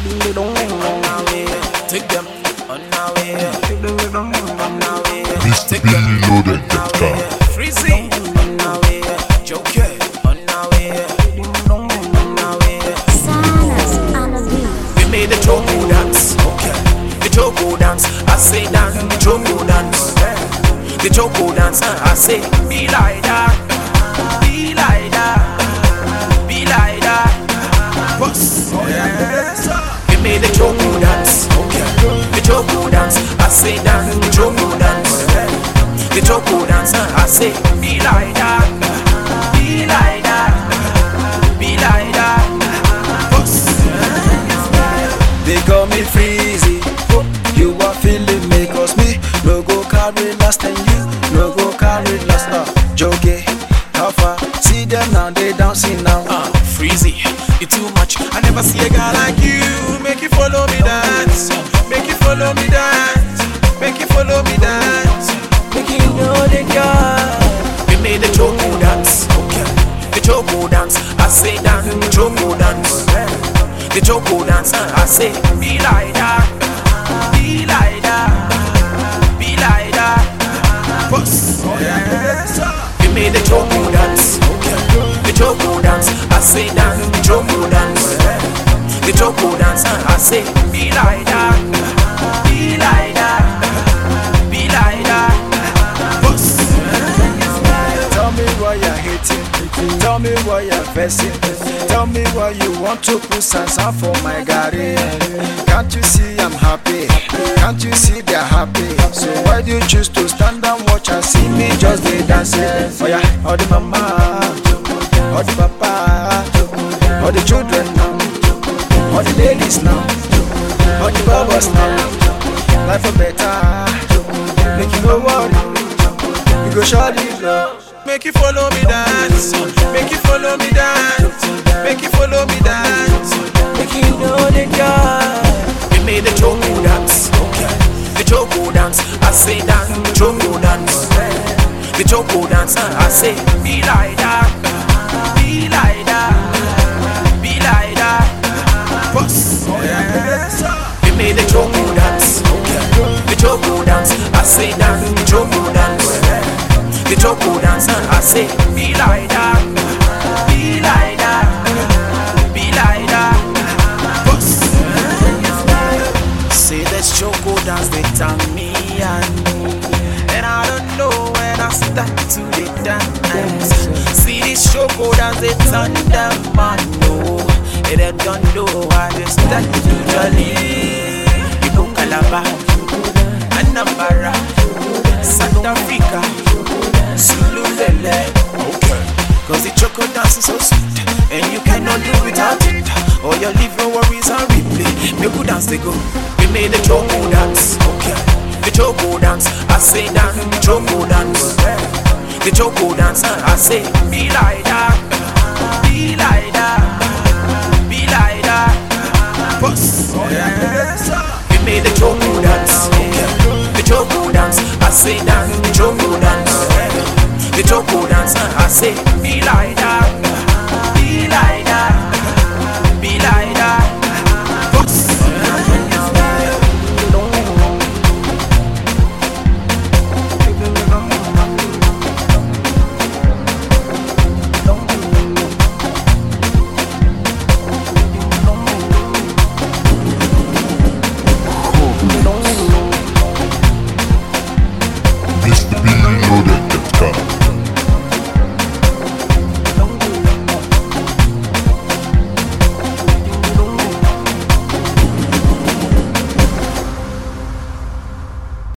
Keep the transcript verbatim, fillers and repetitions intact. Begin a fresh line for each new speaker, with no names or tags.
Take them on our way. On our way.
mister Billy Loaded dot com.
Freezy on our way. Joker on our way. On our way. We made the Choco dance. Okay. The Choco dance. I say dance. The Choco dance. The Choco dance. I say be like that. Be like that. Be like that. Boss. Oh yeah. We made the Choco dance. The Choco dance, I say dance. The Choco dance, the Choco dance, I say be like that, be like that, be like that.
They call me Freezy. You are feeling me, cause me no go carry last and you no go carry last. Uh, Joke, how far? See them now, they dancing now.
Uh, Freezy, you too much. I never see a guy like you. Make you follow me dance. Make you follow me dance. Make you follow me dance.
Make you know the guy.
We made the Choco dance. Okay. The Choco dance. I say dance. The Choco dance. The Choco dance. I say be like that. Be like that. Be like that. Boss. Oh yeah. We made the Choco dance. Okay. The Choco dance. I say dance. The Choco dance. The Choco dance. I say be like that. Be like that, be like that. Boss.
Tell me why you're hating. Tell me why you're vexing. Tell me why you want to put sansan for my garden. Can't you see I'm happy? Can't you see they're happy? So why do you choose to stand and watch and see me just be dancing? Oh yeah, all the mama, all the papa, all the children now, all the ladies now, all the bubbles now. Life for better, make you no worry. You go surely love.
Make you follow me dance. Make you follow me dance. Make you follow me dance.
Make you know the guy.
We made the Choco dance. Okay. The Choco dance. I say dance. The Choco dance. The Choco dance. I say be like that. Be like that. Be like that. Boss. Oh yeah. We made the Choco dance. The Choco dance, I say dance. The Choco dance, the Choco dance, I say be like that, be like that, be like that. Boss. Say this Choco dance, they tell me and and I don't know when I start to the dance. See this Choco dance, they turn them man no, and they don't know how they start to jolly. You know Calabar. Anambra, South Africa, Zululele. Okay. Cause the Choco dance is so sweet, and you cannot do without it. All your live no worries and replay. Make good dance they go. We made the Choco dance. Okay. The Choco dance, I say dance. The Choco dance. The Choco dance, I say be like that. Be like that.